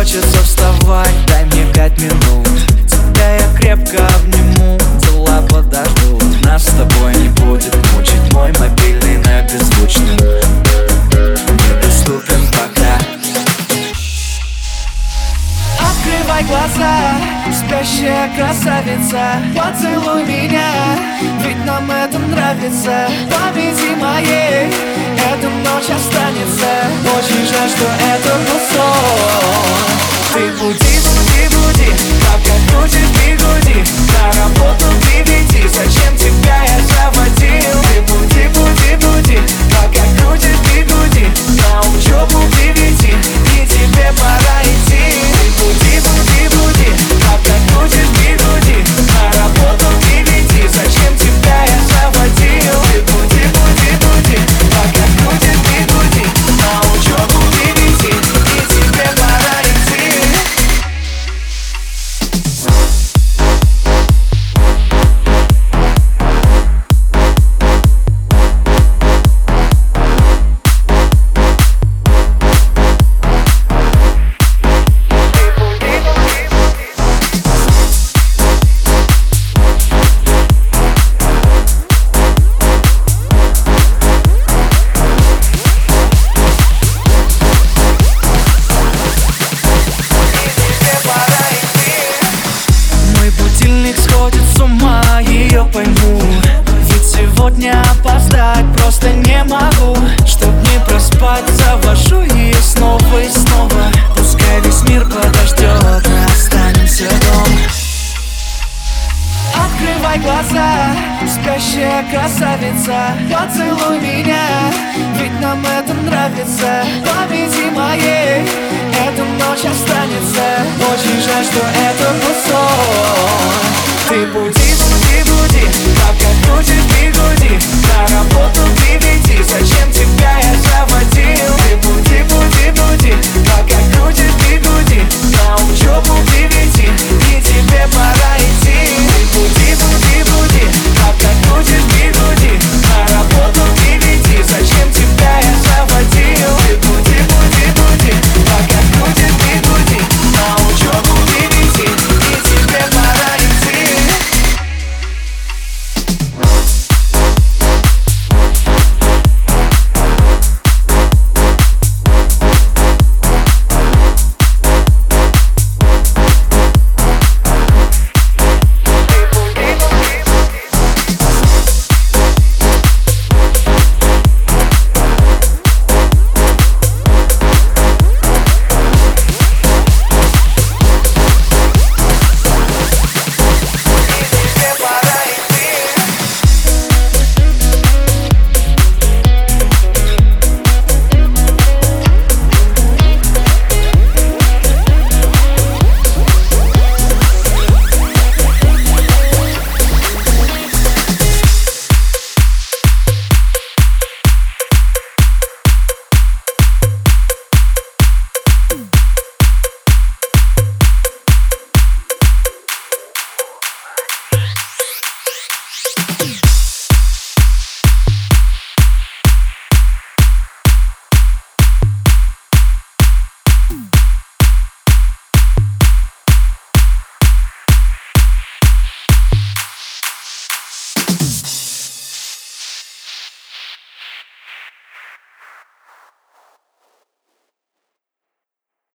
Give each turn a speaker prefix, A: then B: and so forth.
A: хочется вставать, дай мне 5 минут. Тебя я крепко обниму, дела подождут. Нас с тобой не будет мучить мой мобильный на беззвучном. Недоступен пока. Открывай глаза, спящая красавица, поцелуй меня, ведь нам это нравится. Победи моей, эта ночь останется. Очень жаль, что это был сон. Ты буди, буди, буди, пока крутишь бигуди. На работу приведи, зачем тебя я заводил? Ты буди, буди, буди, пока крутишь бигуди. На учебу приведи, и тебе пора идти. Ты буди, буди, буди, пока крутишь бигуди. На работу приведи, зачем тебя я заводил? Ты буди, буди, буди, пока крутишь бигуди. На учебу приведи, и тебе пора идти. Сходит с ума, ее пойму. Ведь сегодня опоздать просто не могу. Чтоб не проспать, завожу ее снова и снова. Пускай весь мир подождет, мы останемся дома. Открывай глаза, спящая красавица, поцелуй меня, ведь нам это нравится. Победи моей, эта ночь останется. Очень жаль, что это